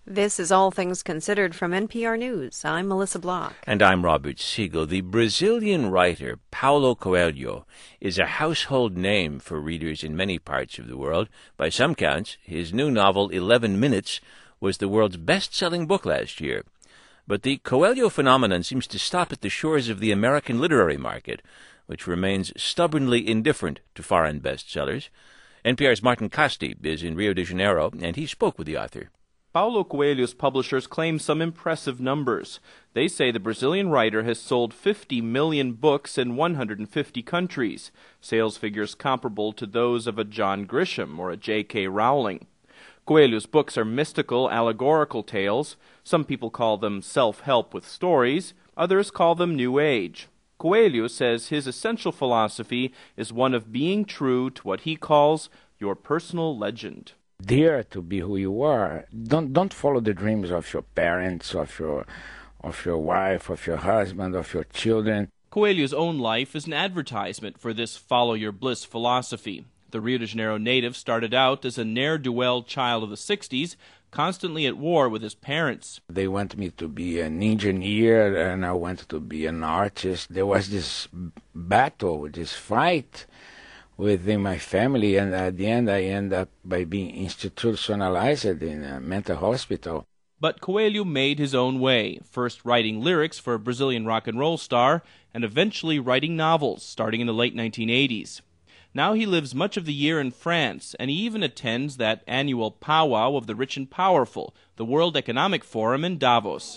This is All Things Considered from NPR News. I'm Melissa Block. And I'm Robert Siegel. The Brazilian writer Paulo Coelho is a household name for readers in many parts of the world. By some counts, his new novel, 11 Minutes, was the world's best-selling book last year. But the Coelho phenomenon seems to stop at the shores of the American literary market, which remains stubbornly indifferent to foreign bestsellers. NPR's Martin Casti is in Rio de Janeiro, and he spoke with the author. Paulo Coelho's publishers claim some impressive numbers. They say the Brazilian writer has sold 50 million books in 150 countries, sales figures comparable to those of a John Grisham or a J.K. Rowling. Coelho's books are mystical, allegorical tales. Some people call them self-help with stories. Others call them New Age. Coelho says his essential philosophy is one of being true to what he calls your personal legend. Dare to be who you are. Don't follow the dreams of your parents, of your wife, of your husband, of your children. Coelho's own life is an advertisement for this follow-your-bliss philosophy. The Rio de Janeiro native started out as a ne'er-do-well child of the 60s, constantly at war with his parents. They want me to be an engineer, and I wanted to be an artist. There was this battle, this fight within my family, and at the end I end up by being institutionalized in a mental hospital. But Coelho made his own way, first writing lyrics for a Brazilian rock and roll star, and eventually writing novels, starting in the late 1980s. Now he lives much of the year in France, and he even attends that annual powwow of the rich and powerful, the World Economic Forum in Davos.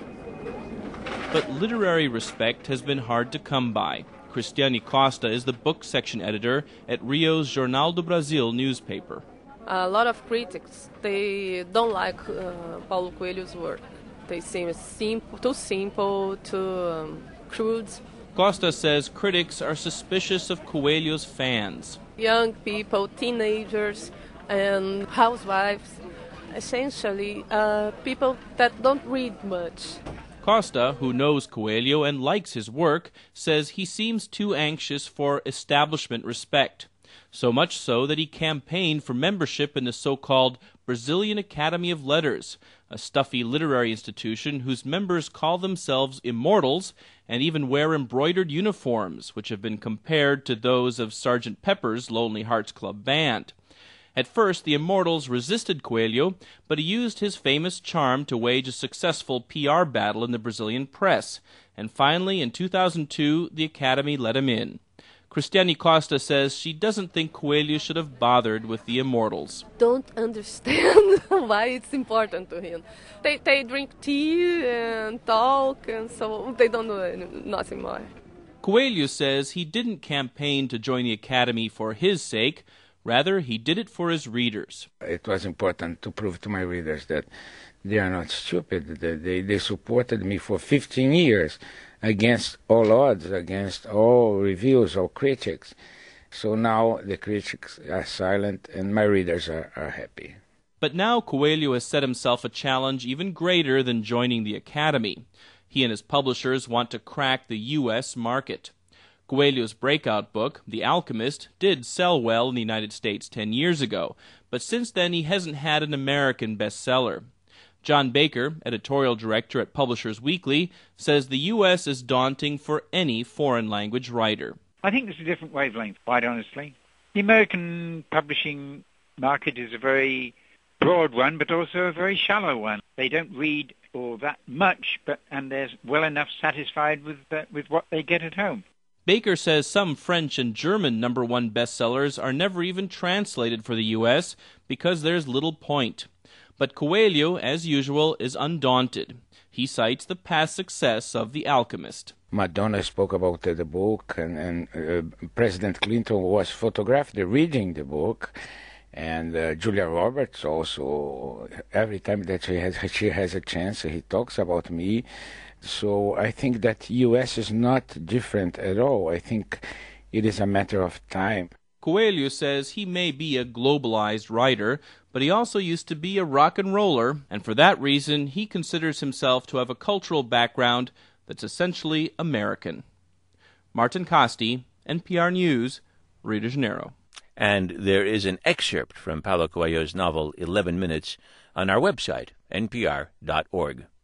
But literary respect has been hard to come by. Cristiane Costa is the book section editor at Rio's Jornal do Brasil newspaper. A lot of critics, they don't like Paulo Coelho's work. They seem too simple, too crude. Costa says critics are suspicious of Coelho's fans. Young people, teenagers, and housewives, essentially people that don't read much. Costa, who knows Coelho and likes his work, says he seems too anxious for establishment respect. So much so that he campaigned for membership in the so-called Brazilian Academy of Letters, a stuffy literary institution whose members call themselves immortals and even wear embroidered uniforms, which have been compared to those of Sgt. Pepper's Lonely Hearts Club Band. At first, the Immortals resisted Coelho, but he used his famous charm to wage a successful PR battle in the Brazilian press, and finally, in 2002, the Academy let him in. Cristiane Costa says she doesn't think Coelho should have bothered with the Immortals. Don't understand why it's important to him. They drink tea and talk, and so they don't do nothing more. Coelho says he didn't campaign to join the Academy for his sake. Rather, he did it for his readers. It was important to prove to my readers that they are not stupid. They supported me for 15 years against all odds, against all reviews, all critics. So now the critics are silent and my readers are happy. But now Coelho has set himself a challenge even greater than joining the Academy. He and his publishers want to crack the U.S. market. Coelho's breakout book, The Alchemist, did sell well in the United States 10 years ago, but since then he hasn't had an American bestseller. John Baker, editorial director at Publishers Weekly, says the U.S. is daunting for any foreign language writer. I think there's a different wavelength, quite honestly. The American publishing market is a very broad one, but also a very shallow one. They don't read all that much, and they're well enough satisfied with what they get at home. Baker says some French and German #1 bestsellers are never even translated for the U.S. because there's little point. But Coelho, as usual, is undaunted. He cites the past success of The Alchemist. Madonna spoke about the book, and President Clinton was photographed reading the book, and Julia Roberts also, every time that she has a chance, he talks about me. So I think that U.S. is not different at all. I think it is a matter of time. Coelho says he may be a globalized writer, but he also used to be a rock and roller, and for that reason he considers himself to have a cultural background that's essentially American. Martin Casti, NPR News, Rio de Janeiro. And there is an excerpt from Paulo Coelho's novel 11 Minutes on our website, npr.org.